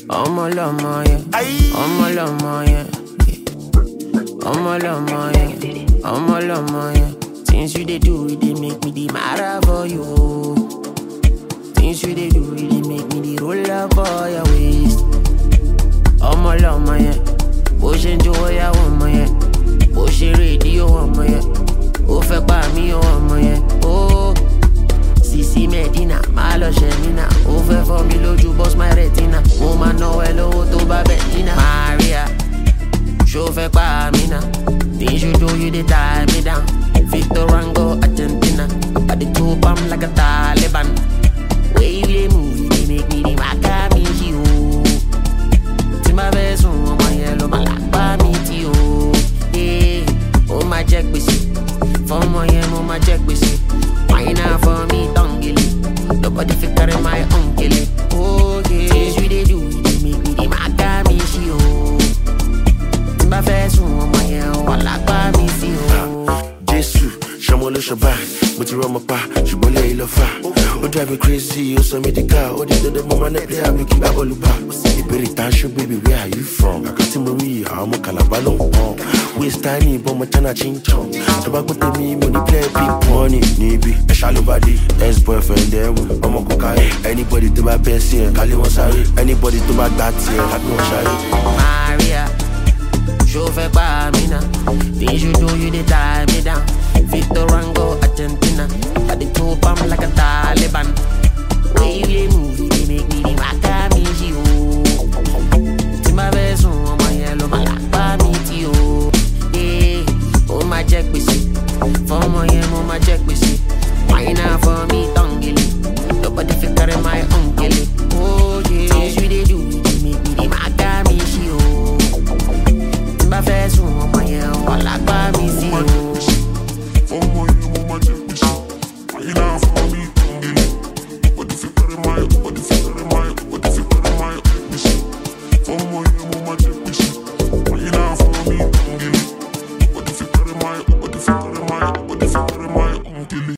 ọmọ lọmọ yẹn, ọmọ lọmọ yẹn, ọmọ lọmọ yẹn, ọmọ lọmọ yẹn. Things you dey do, it dey make me the mad for you. Things you dey do, it dey make me the roll up for your waist. Ọmọ lọmọ yẹn, bó ṣe ń jó ìyàwó ọmọ yẹn, bó ṣe rédíò ọmọ yẹn, ó fẹ́ pa mí ọmọ yẹn. Oh, Sisi Medina, má lọ ṣe mí náà, ó fẹ́ fọ́ mi lójú boss my retina. Mo máa náwó ẹ lówó tó bá bẹ̀ dínà. Maria, ṣó fẹ́ pa mí náà, things you do you dey tie me down. Victor Rango, Argentina, at the top I'm like a Taliban. Way you dey move, you dey make me the Macami you. Timba besun, oh my yellow, my lakba me too. Yeah, oh my jack busy, for my yam, oh my jack busy. Why not for me, tongili? Nobody fit carry my uncle. Oh yeah, things you dey do, you dey make me the Macami you. Timba besun, oh my yellow, my lakba me too. Jesus, Shamo lo shaba, but you run my pa, she bole ilofa. Oh drive me crazy, oh send me the car, oh the mama ne play, I make you abolupa. The very tashu baby, where are you from? I got Marie, I'm a calabalo. Waist tiny, but my chana chin chong. Tobacco to me, money play big money, nibi, a shallow body, ex-boyfriend there, I'm a cocaine. Anybody to my best here, Kali was sorry. Anybody to my that here, I don't shy. Maria, show fe pa mi na. Things you do, you dey tie me down. Victor Rango, Argentina, at the top I'm like a Taliban. Way you dey move, you dey make me the Macami you. Timba besun, oh my yellow, my lakba me too. Yeah, oh my jack busy, for my yam, oh my jack busy. Why not for me, tongili? Nobody fit carry my uncle. Oh yeah, things you dey do, you dey make me the Macami you. Timba besun.